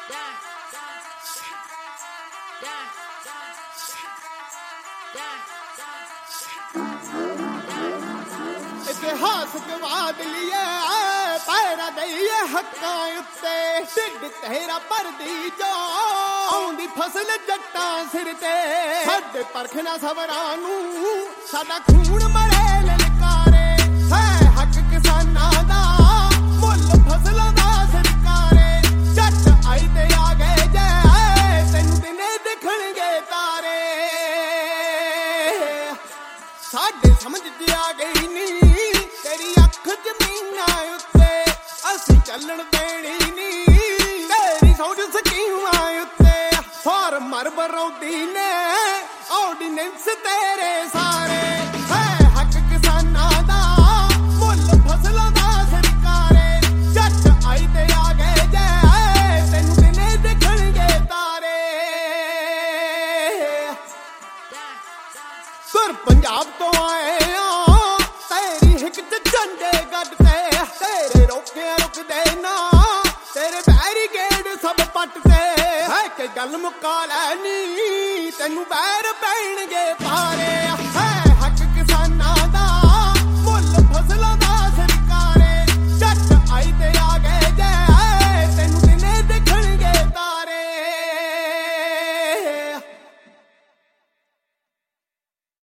इतिहास गवा दिए पैरा दईए हक्कां उत्ते ढिड तेरा भरदी जो आउंदी फसल जट्टां सिर ते साडे परखना सबरां नूं साडा खून मरे ललकारे है हक किसानां दा मुੱਲ फसलां दा सरकारे जट आई ते आ गए जे तैनूं दिने दिखणगे तारे साडे समझ च आ गई नी तेरी अख जमीनां उत्ते असीं चलण देनी नी तेरी सौज स्कीमां उत्ते फार्मर बरौदी ने ऑर्डिनेंस तेरे सारे है हक किसानां दा मुੱਲ फसलां दा सरकारे जट आई ते आ गए जे तैनूं दिने दिखणगे तारे सुर पंजाब तो आए झंडे गढ़ते तेरे रोके रुकदे ना तेरे बैरीकेड सब पटते है कि गल मुका लैनी तेनू बैर पैणगे पारे